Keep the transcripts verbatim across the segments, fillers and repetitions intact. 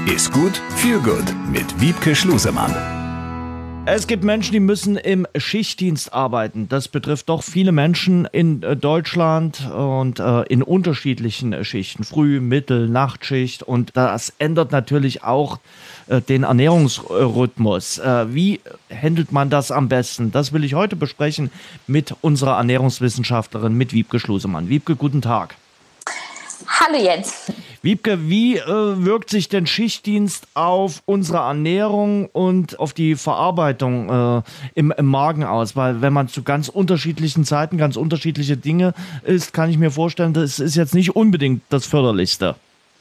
Ist gut, viel gut mit Wiebke Schlusemann. Es gibt Menschen, die müssen im Schichtdienst arbeiten. Das betrifft doch viele Menschen in Deutschland und äh, in unterschiedlichen Schichten. Früh-, Mittel-, Nachtschicht. Und das ändert natürlich auch äh, den Ernährungsrhythmus. Äh, wie handelt man das am besten? Das will ich heute besprechen mit unserer Ernährungswissenschaftlerin, mit Wiebke Schlusemann. Wiebke, guten Tag. Hallo Jens. Wiebke, wie äh, wirkt sich denn Schichtdienst auf unsere Ernährung und auf die Verarbeitung äh, im, im Magen aus? Weil wenn man zu ganz unterschiedlichen Zeiten ganz unterschiedliche Dinge isst, kann ich mir vorstellen, das ist jetzt nicht unbedingt das Förderlichste.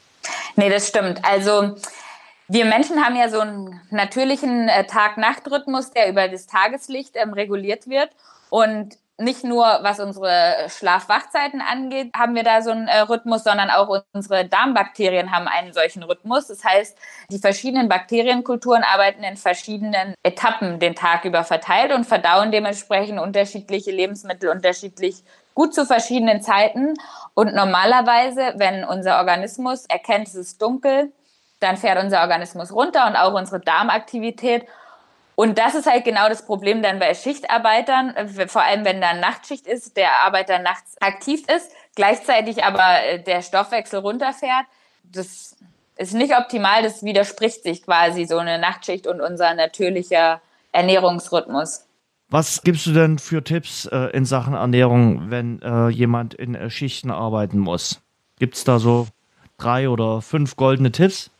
Nee, das stimmt. Also wir Menschen haben ja so einen natürlichen äh, Tag-Nacht-Rhythmus, der über das Tageslicht ähm, reguliert wird. Und nicht nur, was unsere Schlaf-Wach-Zeiten angeht, haben wir da so einen äh, Rhythmus, sondern auch unsere Darmbakterien haben einen solchen Rhythmus. Das heißt, die verschiedenen Bakterienkulturen arbeiten in verschiedenen Etappen den Tag über verteilt und verdauen dementsprechend unterschiedliche Lebensmittel unterschiedlich gut zu verschiedenen Zeiten. Und normalerweise, wenn unser Organismus erkennt, es ist dunkel, dann fährt unser Organismus runter und auch unsere Darmaktivität. Und das ist halt genau das Problem dann bei Schichtarbeitern, vor allem wenn da Nachtschicht ist, der Arbeiter nachts aktiv ist, gleichzeitig aber der Stoffwechsel runterfährt. Das ist nicht optimal, das widerspricht sich quasi so eine Nachtschicht und unser natürlicher Ernährungsrhythmus. Was gibst du denn für Tipps äh, in Sachen Ernährung, wenn äh, jemand in äh, Schichten arbeiten muss? Gibt es da so drei oder fünf goldene Tipps?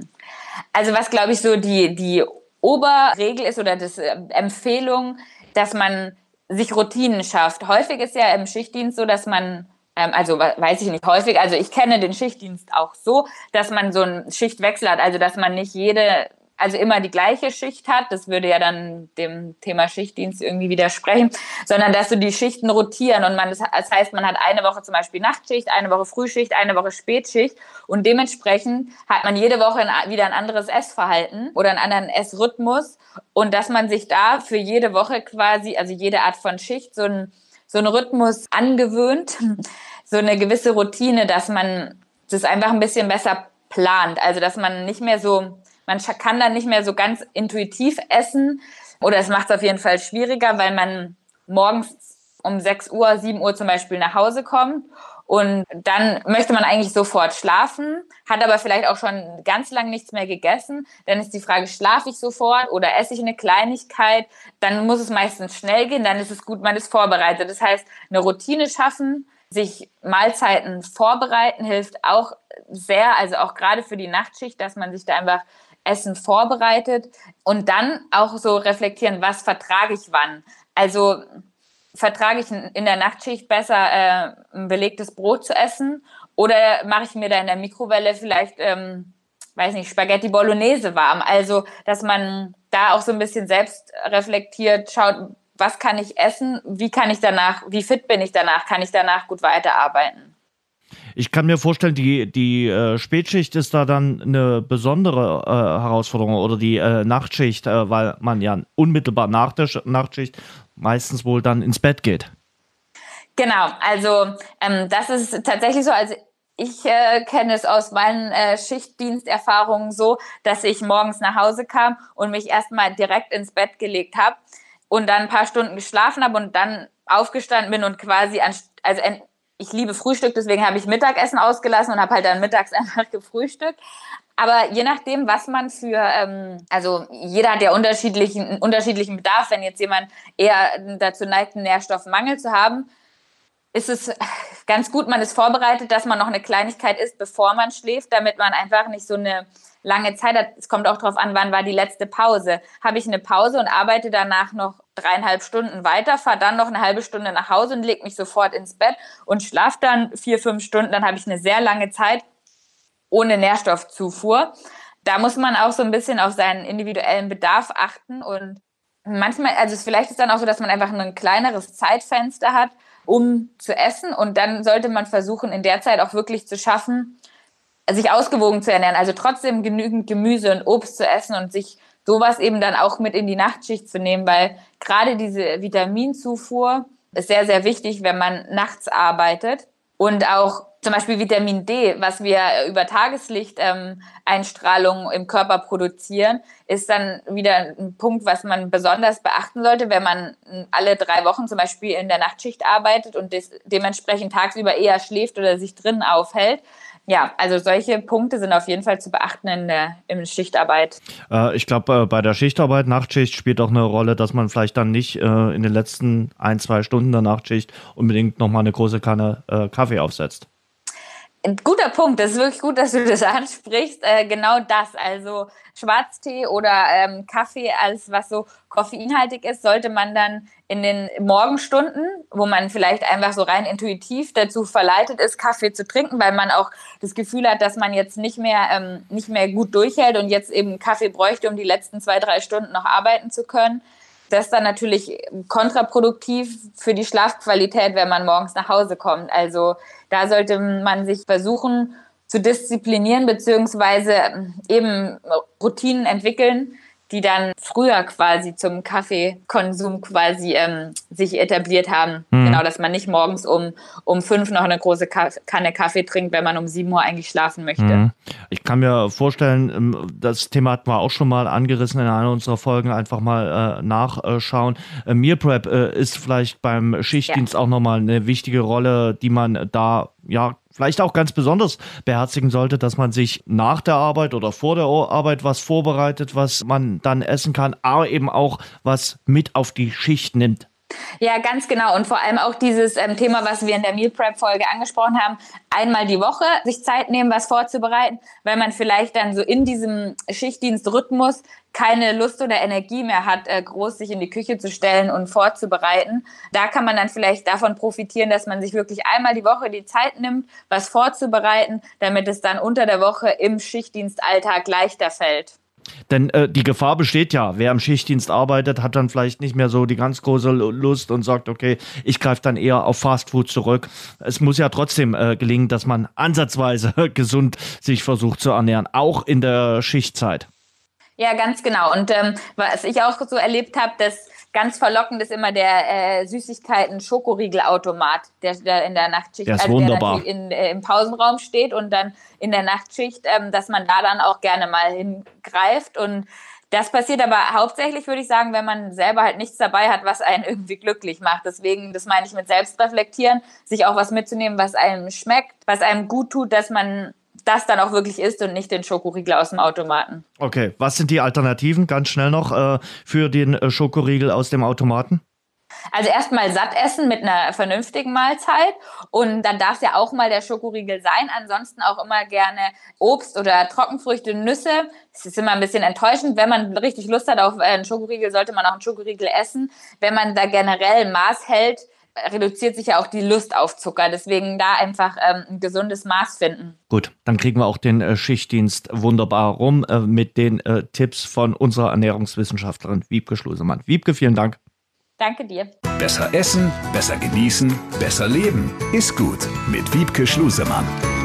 Also was, glaube ich, so die, die Oberregel ist oder das äh, Empfehlung, dass man sich Routinen schafft. Häufig ist ja im Schichtdienst so, dass man, ähm, also weiß ich nicht häufig, also ich kenne den Schichtdienst auch so, dass man so einen Schichtwechsel hat, also dass man nicht jede, also immer die gleiche Schicht hat, das würde ja dann dem Thema Schichtdienst irgendwie widersprechen, sondern dass so die Schichten rotieren und man, das heißt, man hat eine Woche zum Beispiel Nachtschicht, eine Woche Frühschicht, eine Woche Spätschicht und dementsprechend hat man jede Woche wieder ein anderes Essverhalten oder einen anderen Essrhythmus und dass man sich da für jede Woche quasi, also jede Art von Schicht, so einen so einen Rhythmus angewöhnt, so eine gewisse Routine, dass man das einfach ein bisschen besser plant, also dass man nicht mehr so Man kann dann nicht mehr so ganz intuitiv essen oder es macht es auf jeden Fall schwieriger, weil man morgens um sechs Uhr, sieben Uhr zum Beispiel nach Hause kommt und dann möchte man eigentlich sofort schlafen, hat aber vielleicht auch schon ganz lang nichts mehr gegessen. Dann ist die Frage, schlafe ich sofort oder esse ich eine Kleinigkeit? Dann muss es meistens schnell gehen, dann ist es gut, man ist vorbereitet. Das heißt, eine Routine schaffen, sich Mahlzeiten vorbereiten hilft auch sehr, also auch gerade für die Nachtschicht, dass man sich da einfach Essen vorbereitet und dann auch so reflektieren, was vertrage ich wann. Also vertrage ich in der Nachtschicht besser äh, ein belegtes Brot zu essen oder mache ich mir da in der Mikrowelle vielleicht, ähm, weiß nicht, Spaghetti Bolognese warm. Also dass man da auch so ein bisschen selbst reflektiert, schaut, was kann ich essen, wie kann ich danach, wie fit bin ich danach, kann ich danach gut weiterarbeiten. Ich kann mir vorstellen, die, die äh, Spätschicht ist da dann eine besondere äh, Herausforderung oder die äh, Nachtschicht, äh, weil man ja unmittelbar nach der Sch- Nachtschicht meistens wohl dann ins Bett geht. Genau, also ähm, das ist tatsächlich so, also ich äh, kenne es aus meinen äh, Schichtdiensterfahrungen so, dass ich morgens nach Hause kam und mich erstmal direkt ins Bett gelegt habe und dann ein paar Stunden geschlafen habe und dann aufgestanden bin und quasi, an, also en- ich liebe Frühstück, deswegen habe ich Mittagessen ausgelassen und habe halt dann mittags einfach gefrühstückt. Aber je nachdem, was man für, ähm, also jeder hat ja unterschiedlichen, unterschiedlichen Bedarf. Wenn jetzt jemand eher dazu neigt, einen Nährstoffmangel zu haben, ist es ganz gut, man ist vorbereitet, dass man noch eine Kleinigkeit isst, bevor man schläft, damit man einfach nicht so eine lange Zeit hat. Es kommt auch darauf an, wann war die letzte Pause. Habe ich eine Pause und arbeite danach noch dreieinhalb Stunden weiter, fahre dann noch eine halbe Stunde nach Hause und lege mich sofort ins Bett und schlafe dann vier, fünf Stunden, dann habe ich eine sehr lange Zeit ohne Nährstoffzufuhr. Da muss man auch so ein bisschen auf seinen individuellen Bedarf achten und manchmal, also es vielleicht ist dann auch so, dass man einfach ein kleineres Zeitfenster hat, um zu essen und dann sollte man versuchen, in der Zeit auch wirklich zu schaffen, sich ausgewogen zu ernähren, also trotzdem genügend Gemüse und Obst zu essen und sich sowas eben dann auch mit in die Nachtschicht zu nehmen, weil gerade diese Vitaminzufuhr ist sehr, sehr wichtig, wenn man nachts arbeitet und auch zum Beispiel Vitamin D, was wir über Tageslichteinstrahlung ähm, im Körper produzieren, ist dann wieder ein Punkt, was man besonders beachten sollte, wenn man alle drei Wochen zum Beispiel in der Nachtschicht arbeitet und des, dementsprechend tagsüber eher schläft oder sich drinnen aufhält. Ja, also solche Punkte sind auf jeden Fall zu beachten in der in Schichtarbeit. Äh, ich glaube, äh, bei der Schichtarbeit, Nachtschicht spielt auch eine Rolle, dass man vielleicht dann nicht äh, in den letzten ein, zwei Stunden der Nachtschicht unbedingt nochmal eine große Kanne äh, Kaffee aufsetzt. Ein guter Punkt, das ist wirklich gut, dass du das ansprichst. Äh, genau das, also Schwarztee oder ähm, Kaffee, alles was so koffeinhaltig ist, sollte man dann in den Morgenstunden, wo man vielleicht einfach so rein intuitiv dazu verleitet ist, Kaffee zu trinken, weil man auch das Gefühl hat, dass man jetzt nicht mehr, ähm, nicht mehr gut durchhält und jetzt eben Kaffee bräuchte, um die letzten zwei, drei Stunden noch arbeiten zu können. Das ist dann natürlich kontraproduktiv für die Schlafqualität, wenn man morgens nach Hause kommt. Also da sollte man sich versuchen zu disziplinieren beziehungsweise eben Routinen entwickeln, die dann früher quasi zum Kaffeekonsum quasi ähm, sich etabliert haben. Mhm. Genau, dass man nicht morgens um, um fünf noch eine große Kaff- Kanne Kaffee trinkt, wenn man um sieben Uhr eigentlich schlafen möchte. Mhm. Ich kann mir vorstellen, das Thema hatten wir auch schon mal angerissen in einer unserer Folgen, einfach mal äh, nachschauen. Äh, Meal Prep äh, ist vielleicht beim Schichtdienst ja. auch nochmal eine wichtige Rolle, die man da ja vielleicht auch ganz besonders beherzigen sollte, dass man sich nach der Arbeit oder vor der Arbeit was vorbereitet, was man dann essen kann, aber eben auch was mit auf die Schicht nimmt. Ja, ganz genau. Und vor allem auch dieses ähm, Thema, was wir in der Meal Prep-Folge angesprochen haben, einmal die Woche sich Zeit nehmen, was vorzubereiten, weil man vielleicht dann so in diesem Schichtdienstrhythmus keine Lust oder Energie mehr hat, äh, groß sich in die Küche zu stellen und vorzubereiten. Da kann man dann vielleicht davon profitieren, dass man sich wirklich einmal die Woche die Zeit nimmt, was vorzubereiten, damit es dann unter der Woche im Schichtdienstalltag leichter fällt. Denn äh, die Gefahr besteht ja, wer im Schichtdienst arbeitet, hat dann vielleicht nicht mehr so die ganz große Lust und sagt, okay, ich greife dann eher auf Fastfood zurück. Es muss ja trotzdem äh, gelingen, dass man ansatzweise gesund sich versucht zu ernähren, auch in der Schichtzeit. Ja, ganz genau. Und ähm, was ich auch so erlebt habe, dass ganz verlockend ist immer der äh, Süßigkeiten-Schokoriegelautomat, der, der in der Nachtschicht, der ist also wunderbar. der in, äh, im Pausenraum steht und dann in der Nachtschicht, ähm, dass man da dann auch gerne mal hingreift. Und das passiert aber hauptsächlich, würde ich sagen, wenn man selber halt nichts dabei hat, was einen irgendwie glücklich macht. Deswegen, das meine ich mit Selbstreflektieren, sich auch was mitzunehmen, was einem schmeckt, was einem gut tut, dass man das dann auch wirklich isst und nicht den Schokoriegel aus dem Automaten. Okay, was sind die Alternativen, ganz schnell noch, äh, für den äh, Schokoriegel aus dem Automaten? Also erstmal satt essen mit einer vernünftigen Mahlzeit und dann darf es ja auch mal der Schokoriegel sein. Ansonsten auch immer gerne Obst oder Trockenfrüchte, Nüsse. Es ist immer ein bisschen enttäuschend. Wenn man richtig Lust hat auf einen Schokoriegel, sollte man auch einen Schokoriegel essen. Wenn man da generell Maß hält, reduziert sich ja auch die Lust auf Zucker. Deswegen da einfach ähm, ein gesundes Maß finden. Gut, dann kriegen wir auch den äh, Schichtdienst wunderbar rum äh, mit den äh, Tipps von unserer Ernährungswissenschaftlerin Wiebke Schlusemann. Wiebke, vielen Dank. Danke dir. Besser essen, besser genießen, besser leben. Ist gut mit Wiebke Schlusemann.